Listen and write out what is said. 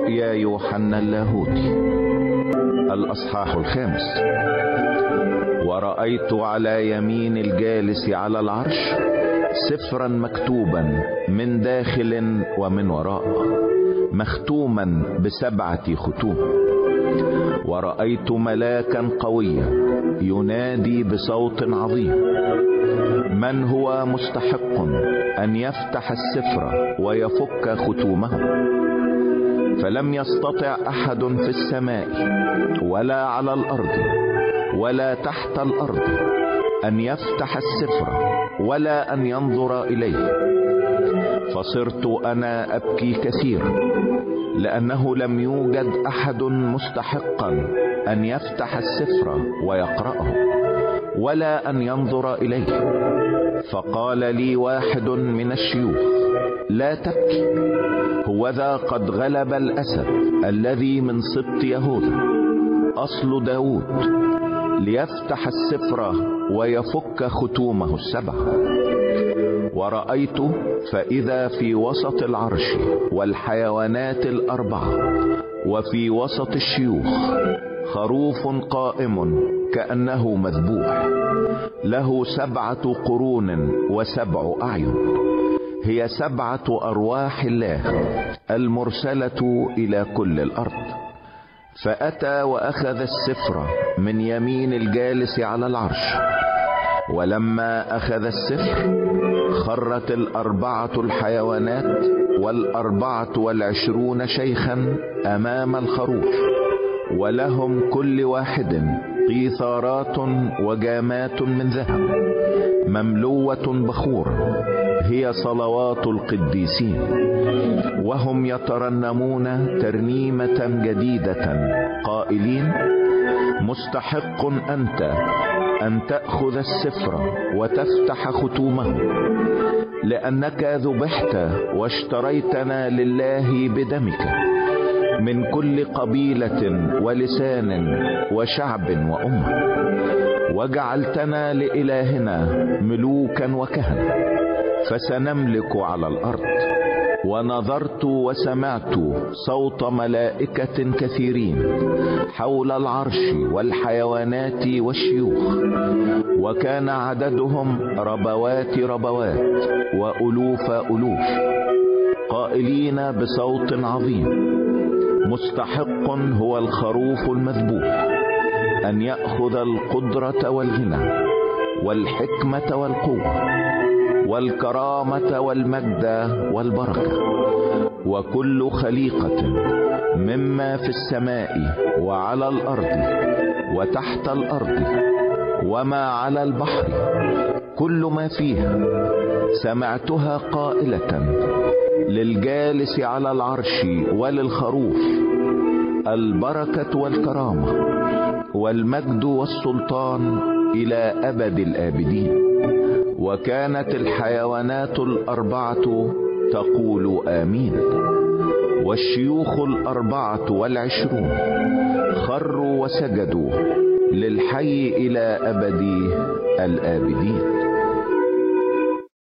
رؤيا يوحنا اللاهوتي الأصحاح 5. ورأيت على يمين الجالس على العرش سفرا مكتوبا من داخل ومن وراء، مختوما ب7 ختوم. ورأيت ملاكا قويا ينادي بصوت عظيم: من هو مستحق أن يفتح السفر ويفك ختومه؟ فلم يستطع أحد في السماء ولا على الأرض ولا تحت الأرض أن يفتح السفر ولا أن ينظر إليه. فصرت أنا أبكي كثيرا، لأنه لم يوجد أحد مستحقا أن يفتح السفر ويقرأه ولا أن ينظر إليه. فقال لي واحد من الشيوخ: لا تبكي، هوذا قد غلب الأسد الذي من سبط يهوذا، أصل داود، ليفتح السفر ويفك ختومه 7. ورأيت فإذا في وسط العرش والحيوانات 4 وفي وسط الشيوخ خروف قائم كأنه مذبوح، له 7 قرون و7 أعين، هي 7 أرواح الله المرسلة إلى كل الأرض. فأتى وأخذ السفر من يمين الجالس على العرش، ولما أخذ السفر خرت 4 الحيوانات 24 شيخا أمام الخروف، ولهم كل واحد قيثارات وجامات من ذهب مملوة بخور، هي صلوات القديسين، وهم يترنمون ترنيمة جديدة قائلين: مستحق أنت أن تأخذ السفر وتفتح ختومه، لأنك ذبحت واشتريتنا لله بدمك من كل قبيلة ولسان وشعب وأمة، وجعلتنا لإلهنا ملوكا وكهنة، فسنملك على الأرض. ونظرت وسمعت صوت ملائكة كثيرين حول العرش والحيوانات والشيوخ، وكان عددهم ربوات وألوف ألوف، قائلين بصوت عظيم: مستحق هو الخروف المذبوح أن يأخذ القدرة والغنى والحكمة والقوة والكرامة والمجد والبركة. وكل خليقة مما في السماء وعلى الأرض وتحت الأرض وما على البحر، كل ما فيها، سمعتها قائلة للجالس على العرش وللخروف: البركة والكرامة والمجد والسلطان إلى أبد الآبدين. وكانت الحيوانات 4 تقول آمين، والشيوخ 24 خروا وسجدوا للحي إلى أبد الآبدين.